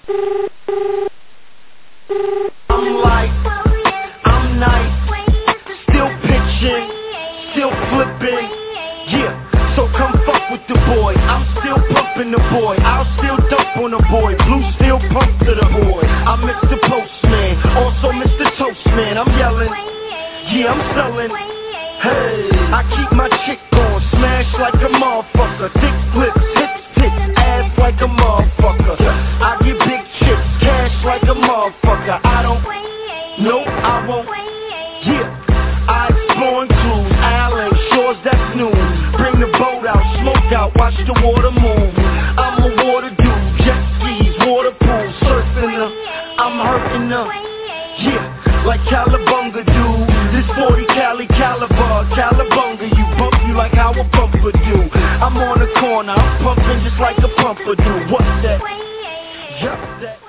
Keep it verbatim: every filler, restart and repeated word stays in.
I'm like, I'm nice, still pitching, still flipping, yeah. So come fuck with the boy, I'm still pumping the boy, I'll still dump on the boy, blue still pump to the boy. I'm Mister Postman, also Mister Toastman, I'm yelling, yeah I'm selling. Hey, I keep my chick on, smash like a motherfucker, thick lips, hips, tits, ass like a motherfucker. I get big chips, cash like a motherfucker. I don't, nope, I won't, yeah. I explore clues, Allen, shores that's new. Bring the boat out, smoke out, watch the water move. I'm a water dude, jet skis, water pool, surfing her, I'm hurting her, yeah, like Calabunga dude. This forty Cali caliber, Calabunga, you bump you like how a bumper do. I'm on the corner, I'm pumping just like a pumper do. What's that? Just that.